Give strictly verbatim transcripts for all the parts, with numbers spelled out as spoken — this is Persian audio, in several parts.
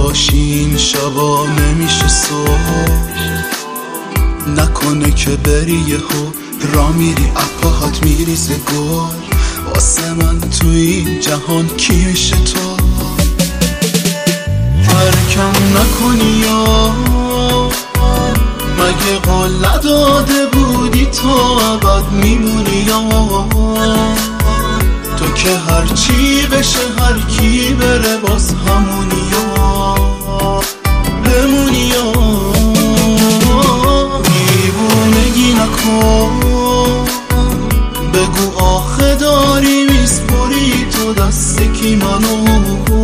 نباشی این شبا نمیشه صبح، نکنه که بری یهو را میری اپاهات میریزه گل. واسه من تو این جهان کی میشه تو؟ ترکم نکنی یا مگه قول نداده بودی تو ابد میمونی یا تو که هرچی بشه هر کی بره باز همونی یا بمونی یا دیوونگی نکن. بگو آخه داری میسپری تو دست کی منو؟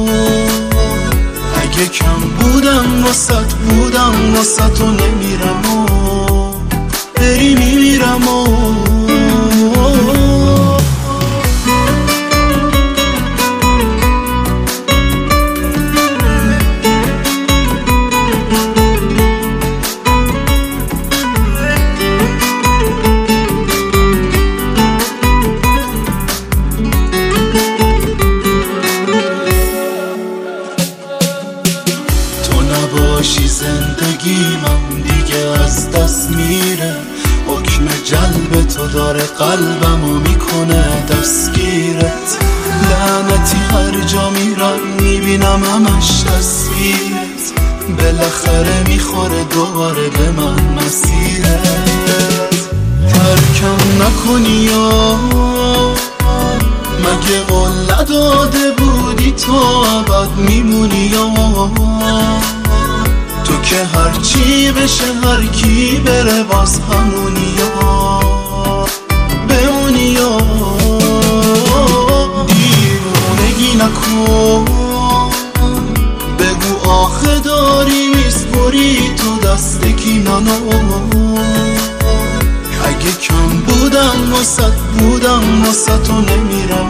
اگه کم بودم واسط بودم واسط و نمیرم و بری میمیرم و نباشی زندگی من دیگه از دست میره. حکم جلب تو داره قلبمو میکنه دستگیرت. لعنتی هر جا میرم میبینم همش تصویرت. بالاخره میخوره دوباره به من مسیرت. ترکم نکنی یا مگه قول نداده بودی تو ابد میمونی یا تو که هرچی بشه هر کی بره باز همونی یا بمونی یا دیوونگی نکن. بگو آخه داری میسپری تو دست کی منو؟ اگه کم بودم واسط بودم واسط و نمیرم